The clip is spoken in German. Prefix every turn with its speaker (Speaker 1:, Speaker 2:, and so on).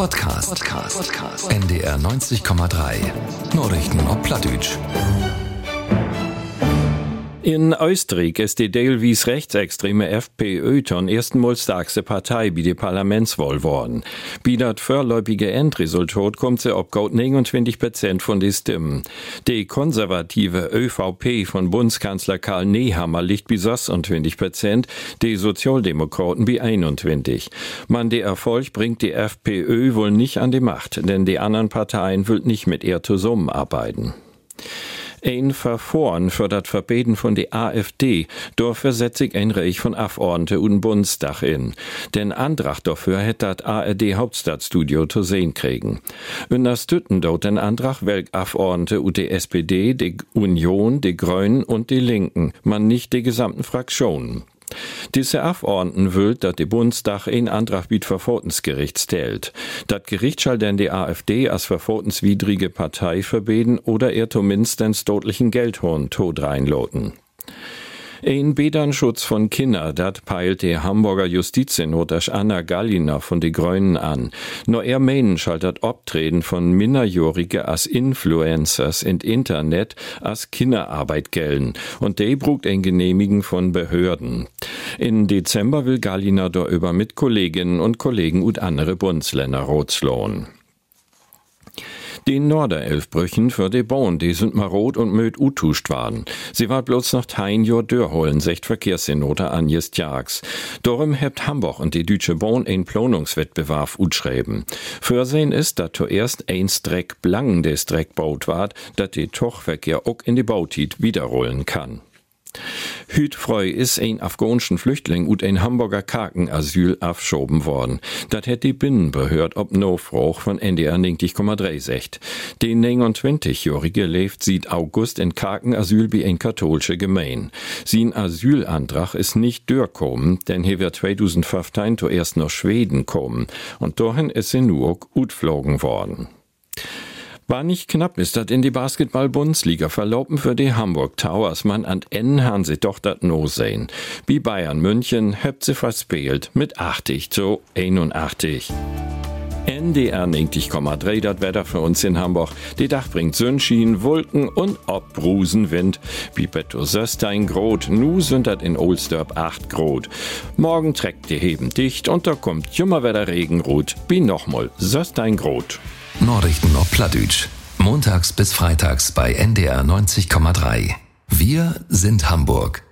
Speaker 1: Podcast. NDR 90,3. Nachrichten auf Plattdeutsch.
Speaker 2: In Österreich ist die teilweise rechtsextreme FPÖ ton erstenmals stärkste Partei bei der Parlamentswahl worden. Bei das vorläufige Endresultat kommt sie auf gut 29% von den Stimmen. Die konservative ÖVP von Bundeskanzler Karl Nehammer liegt bei 26%, die Sozialdemokraten bei 21%. Man, der Erfolg bringt die FPÖ wohl nicht an die Macht, denn die anderen Parteien will nicht mit ihr zusammenarbeiten. Ein Verfahren für das Verbeten von der AfD, dafür setzt sich ein Reich von Abgeordneten und den Bundestag in. Den Antrag dafür hätte das ARD Hauptstadtstudio zu sehen kriegen. Unterstützen dort den Antrag welch Abgeordnete und die SPD, die Union, die Grünen und die Linken, man nicht die gesamten Fraktionen. Diese Abgeordneten will, dass der Bundestag einen Antrag wie Verfassungsgericht stellt. Das Gericht soll denn die AfD als verfassungswidrige Partei verbeten oder ihr zumindest deutlichen Geldhorn tot reinloten. Ein Bädernschutz von Kindern, dat peilt die Hamburger Justizsenatorin Anna Galliner von die Grünen an. Nur er meinen soll das Optreten von Minderjährigen als Influencers in Internet als Kinderarbeit gelten. Und die brugt ein Genehmigen von Behörden. In Dezember will Galliner darüber mit Kolleginnen und Kollegen und andere Bundesländer rotslauen. Die Norderelfbrüchen für die Bahn, die sind marot und möd utuscht waren. Sie war bloß noch ein Jahr dörholen, sagt Verkehrssenator Agnes Tjax. Darum hebt Hamburg und die Deutsche Bahn einen Planungswettbewerb utschreiben. Vorsehen ist, dass zuerst ein Streck blang des Streck baut ward, dass die Tochverkehr auch in die Bautit wiederrollen kann. Hütfreu ist ein afghanischen Flüchtling und ein Hamburger Karkenasyl aufschoben worden. Das hätt die Binnenbehörde ob Nofroch von NDR 90,3 sagt. Die 29-Jährige lebt seit August in Karkenasyl bei ein katholische Gemein. Sein Asylantrag ist nicht durchkommen, denn hier wird 2015 zuerst nach Schweden kommen. Und dahin ist sie nur utflogen worden. War nicht knapp, ist das in die Basketball-Bundesliga verlaufen für die Hamburg Towers. Man an N haben sie doch das no sehen. Wie Bayern München habt sie verspielt mit 80-81. NDR 90,3, das Wetter für uns in Hamburg. Die Dach bringt Sonnenschein, Wolken und Obrusenwind. Wie Betto Söstein Grot, nu sind das in Ohlsdorp 8 Grot. Morgen trägt die Heben dicht und da kommt Jummerwetter Regenrot, wie nochmal Söstein Grot.
Speaker 1: Nachrichten auf Plattdeutsch. Montags bis freitags bei NDR 90,3. Wir sind Hamburg.